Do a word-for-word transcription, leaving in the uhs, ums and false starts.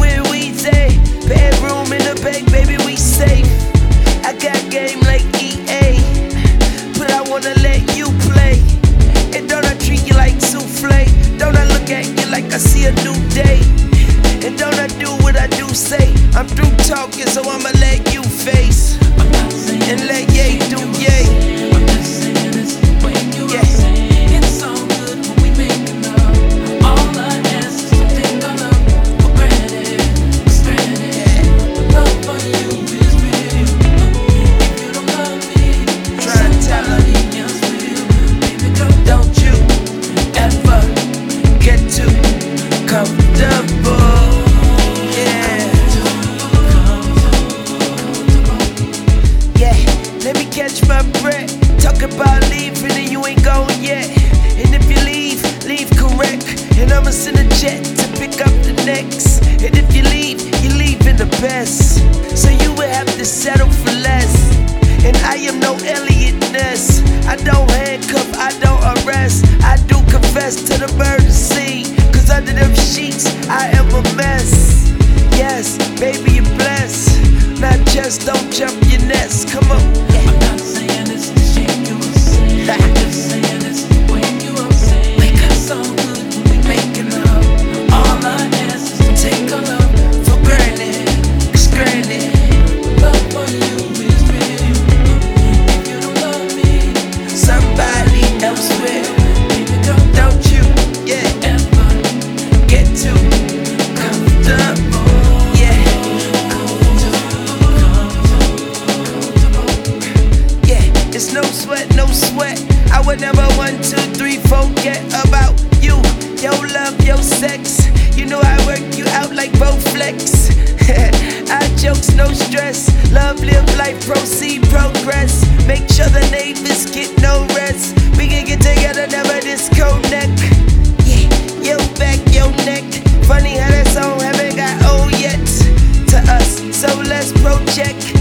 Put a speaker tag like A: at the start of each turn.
A: with Weezy. Bedroom in the back, baby, we safe. I got game like E A, but I wanna let you play. And don't I treat you like souffle? Don't I look at you like I see a new day? And don't I do what I do say? I'm through talking, so I'ma let you face and let Ye do Ye. Catch my breath, talk about leaving and you ain't gone yet. And if you leave, leave correct. And I'ma send a jet to pick up the next. And if you leave, you leave in the best. So you would have to settle for less. And I am no Elliot Ness. I don't handcuff, I don't arrest. I do confess to the murder scene, cause under them sheets, I am a mess. Yes, baby, you're blessed. Not just don't jump your nest, come on.
B: I'm not saying this to shake you up. I'm just saying this to wake you up. Wake up so good when we making love. All I ask is to take a love for granted, cause granted, love for you is real. If you don't love me,
A: somebody else will.
B: Baby girl,
A: don't you, yeah,
B: ever
A: get too comfortable. It's no sweat, no sweat. I would never one, two, three, forget about you, your love, your sex. You know I work you out like Bowflex. I jokes, no stress. Love, live life, proceed, progress. Make sure the neighbors get no rest. We can get together, never disconnect. Yeah, your back, your neck. Funny how that song haven't got old yet to us. So let's project.